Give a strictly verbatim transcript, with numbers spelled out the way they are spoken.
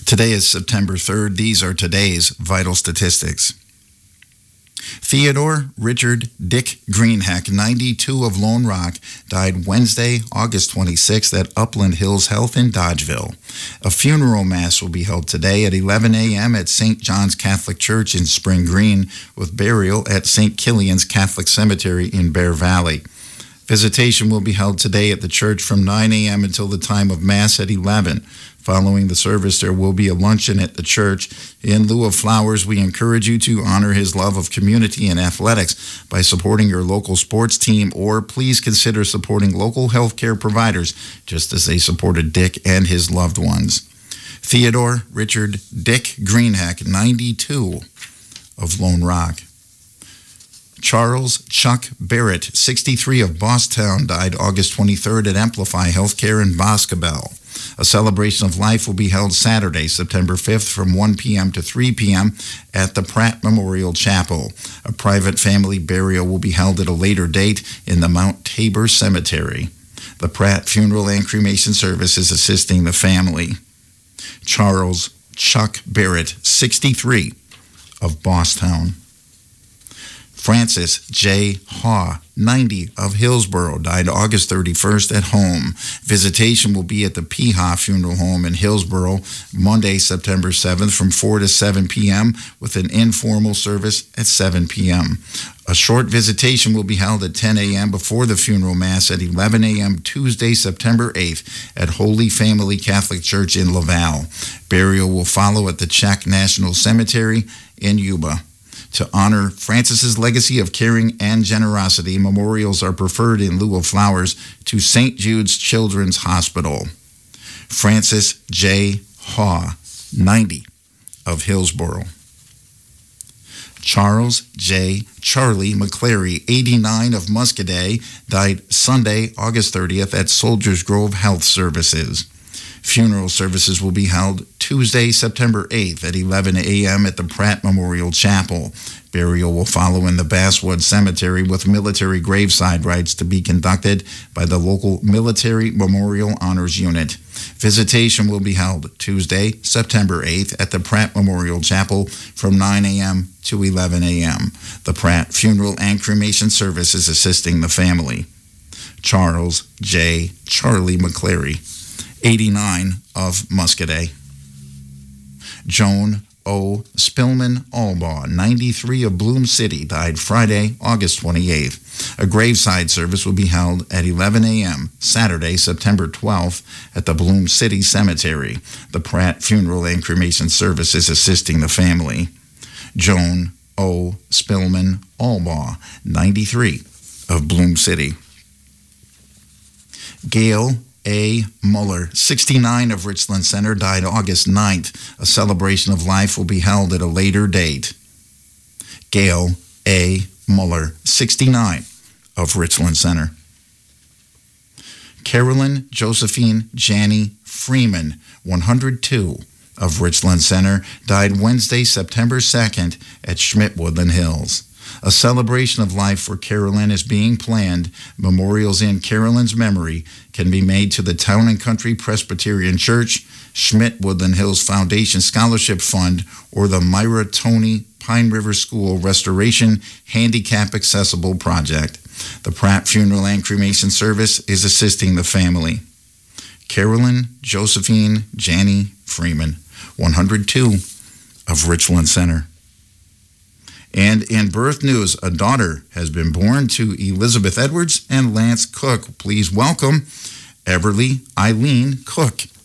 Today is September third. These are today's vital statistics. Theodore Richard Dick Greenheck, ninety-two, of Lone Rock, died Wednesday, August twenty-sixth at Upland Hills Health in Dodgeville. A funeral mass will be held today at eleven a.m. at Saint John's Catholic Church in Spring Green, with burial at Saint Killian's Catholic Cemetery in Bear Valley. Visitation will be held today at the church from nine a.m. until the time of Mass at eleven. Following the service, there will be a luncheon at the church. In lieu of flowers, we encourage you to honor his love of community and athletics by supporting your local sports team, or please consider supporting local healthcare providers, just as they supported Dick and his loved ones. Theodore Richard Dick Greenheck, ninety-two, of Lone Rock. Charles Chuck Barrett, sixty-three, of Bosstown, died August twenty-third at Amplify Healthcare in Boscobel. A celebration of life will be held Saturday, September fifth, from one p.m. to three p.m. at the Pratt Memorial Chapel. A private family burial will be held at a later date in the Mount Tabor Cemetery. The Pratt Funeral and Cremation Service is assisting the family. Charles Chuck Barrett, sixty-three, of Bosstown. Francis J. Haw, ninety, of Hillsboro, died August thirty-first at home. Visitation will be at the P. Haw Funeral Home in Hillsboro Monday, September seventh from four to seven p.m. with an informal service at seven p.m. A short visitation will be held at ten a.m. before the funeral mass at eleven a.m. Tuesday, September eighth at Holy Family Catholic Church in Laval. Burial will follow at the Czech National Cemetery in Yuba. To honor Francis's legacy of caring and generosity, memorials are preferred in lieu of flowers to Saint Jude's Children's Hospital. Francis J. Haw, ninety, of Hillsboro. Charles J. Charlie McClary, eighty-nine, of Muscadet, died Sunday, August thirtieth at Soldiers Grove Health Services. Funeral services will be held Tuesday, September eighth at eleven a.m. at the Pratt Memorial Chapel. Burial will follow in the Basswood Cemetery, with military graveside rites to be conducted by the local Military Memorial Honors Unit. Visitation will be held Tuesday, September eighth at the Pratt Memorial Chapel from nine a.m. to eleven a.m. The Pratt Funeral and Cremation Service is assisting the family. Charles J. Charlie McClary, eighty-nine, of Muscadet. Joan O. Spillman Albaugh, ninety-three, of Bloom City, died Friday, August twenty-eighth. A graveside service will be held at eleven a.m. Saturday, September twelfth at the Bloom City Cemetery. The Pratt Funeral and Cremation Service is assisting the family. Joan O. Spillman Albaugh, ninety-three, of Bloom City. Gail A. Muller, sixty-nine, of Richland Center, died August ninth. A celebration of life will be held at a later date. Gail A. Muller, sixty-nine, of Richland Center. Carolyn Josephine Janney Freeman, one hundred two, of Richland Center, died Wednesday, September second at Schmidt Woodland Hills. A celebration of life for Carolyn is being planned. Memorials in Carolyn's memory can be made to the Town and Country Presbyterian Church, Schmidt Woodland Hills Foundation Scholarship Fund, or the Myra Toney Pine River School Restoration Handicap Accessible Project. The Pratt Funeral and Cremation Service is assisting the family. Carolyn Josephine Janney Freeman, one hundred two, of Richland Center. And in birth news, a daughter has been born to Elizabeth Edwards and Lance Cook. Please welcome Everly Eileen Cook.